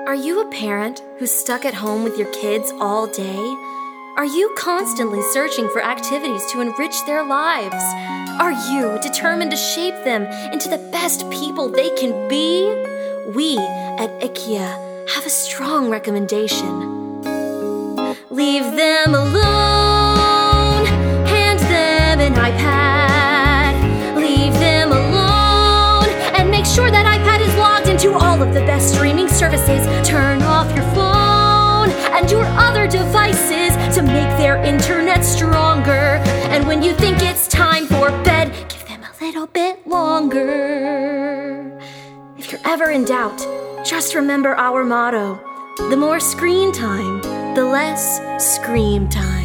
Are you a parent who's stuck at home with your kids all day? Are you constantly searching for activities to enrich their lives? Are you determined to shape them into the best people they can be? We at IKEA have a strong recommendation. Leave them alone. Hand them an iPad. Leave them alone. And make sure that iPad is logged into all of the best streaming services. Turn off your phone and your other devices to make their internet stronger. And when you think it's time for bed, give them a little bit longer. If you're ever in doubt, just remember our motto: the more screen time, the less scream time.